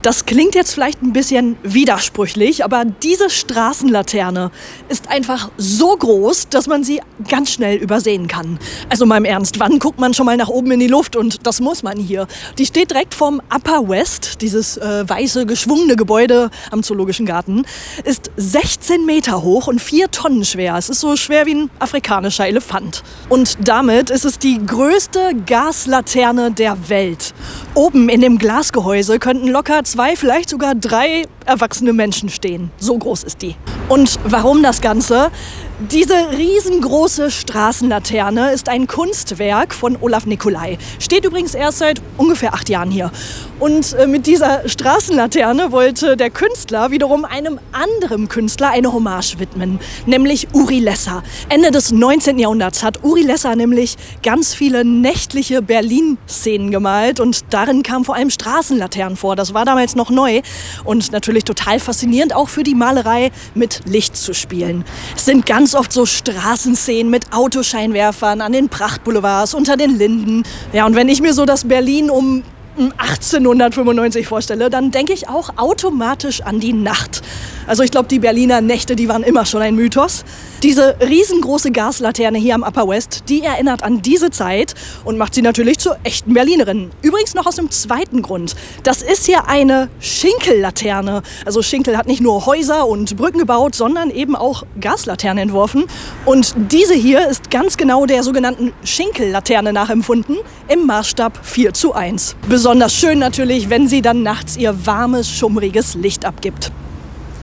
Das klingt jetzt vielleicht ein bisschen widersprüchlich, aber diese Straßenlaterne ist einfach so groß, dass man sie ganz schnell übersehen kann. Also mal im Ernst, wann guckt man schon mal nach oben in die Luft? Und das muss man hier. Die steht direkt vorm Upper West, dieses weiße, geschwungene Gebäude am Zoologischen Garten, ist 16 Meter hoch und 4 Tonnen schwer. Es ist so schwer wie ein afrikanischer Elefant. Und damit ist es die größte Gaslaterne der Welt. Oben in dem Glasgehäuse könnten locker 2, vielleicht sogar 3 erwachsene Menschen stehen. So groß ist die. Und warum das Ganze? Diese riesengroße Straßenlaterne ist ein Kunstwerk von Olaf Nicolai. Steht übrigens erst seit ungefähr 8 Jahren hier. Und mit dieser Straßenlaterne wollte der Künstler wiederum einem anderen Künstler eine Hommage widmen, nämlich Uri Lesser. Ende des 19. Jahrhunderts hat Uri Lesser nämlich ganz viele nächtliche Berlin-Szenen gemalt und darin kamen vor allem Straßenlaternen vor. Das war damals noch neu und natürlich total faszinierend, auch für die Malerei mit Licht zu spielen. Es sind ganz oft so Straßenszenen mit Autoscheinwerfern an den Prachtboulevards, unter den Linden. Ja, und wenn ich mir so das Berlin um 1895 vorstelle, dann denke ich auch automatisch an die Nacht. Also ich glaube, die Berliner Nächte, die waren immer schon ein Mythos. Diese riesengroße Gaslaterne hier am Upper West, die erinnert an diese Zeit und macht sie natürlich zur echten Berlinerin. Übrigens noch aus dem zweiten Grund. Das ist hier eine Schinkellaterne. Also Schinkel hat nicht nur Häuser und Brücken gebaut, sondern eben auch Gaslaternen entworfen. Und diese hier ist ganz genau der sogenannten Schinkellaterne nachempfunden, im Maßstab 4:1. Besonders schön natürlich, wenn sie dann nachts ihr warmes, schummriges Licht abgibt.